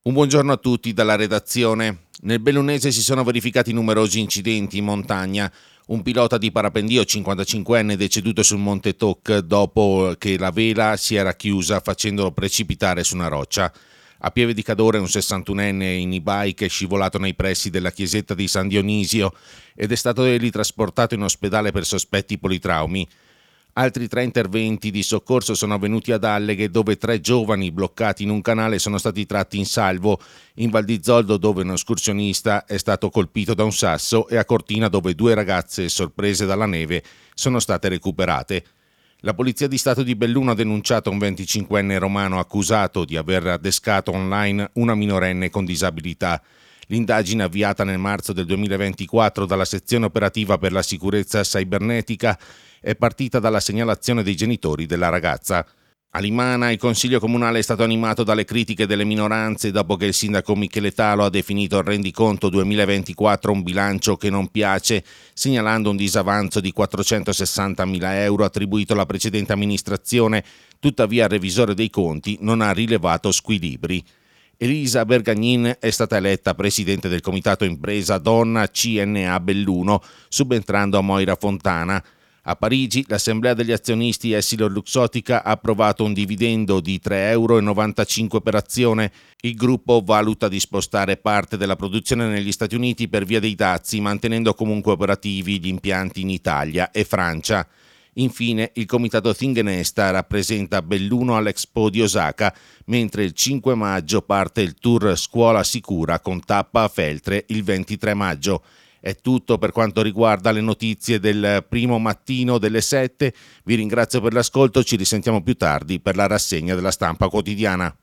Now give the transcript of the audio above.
Un buongiorno a tutti dalla redazione. Nel Bellunese si sono verificati numerosi incidenti in montagna. Un pilota di parapendio 55enne è deceduto sul Monte Toc dopo che la vela si era chiusa facendolo precipitare su una roccia. A Pieve di Cadore un 61enne in e-bike è scivolato nei pressi della chiesetta di San Dionisio ed è stato trasportato in ospedale per sospetti politraumi. Altri 3 interventi di soccorso sono avvenuti ad Alleghe, dove 3 giovani bloccati in un canale sono stati tratti in salvo, in Val di Zoldo dove un escursionista è stato colpito da un sasso e a Cortina dove 2 ragazze sorprese dalla neve sono state recuperate. La Polizia di Stato di Belluno ha denunciato un 25enne romano accusato di aver adescato online una minorenne con disabilità. L'indagine avviata nel marzo del 2024 dalla sezione operativa per la sicurezza cibernetica è partita dalla segnalazione dei genitori della ragazza. A Limana il Consiglio Comunale è stato animato dalle critiche delle minoranze dopo che il sindaco Michele Talo ha definito il rendiconto 2024 un bilancio che non piace, segnalando un disavanzo di 460.000 euro attribuito alla precedente amministrazione. Tuttavia il revisore dei conti non ha rilevato squilibri. Elisa Bergagnin è stata eletta presidente del Comitato Impresa Donna CNA Belluno, subentrando a Moira Fontana. A Parigi l'Assemblea degli azionisti Essilor-Luxottica ha approvato un dividendo di 3,95 euro per azione. Il gruppo valuta di spostare parte della produzione negli Stati Uniti per via dei dazi, mantenendo comunque operativi gli impianti in Italia e Francia. Infine, il comitato Tingenesta rappresenta Belluno all'Expo di Osaka, mentre il 5 maggio parte il tour Scuola Sicura con tappa a Feltre il 23 maggio. È tutto per quanto riguarda le notizie del primo mattino delle 7. Vi ringrazio per l'ascolto, ci risentiamo più tardi per la rassegna della stampa quotidiana.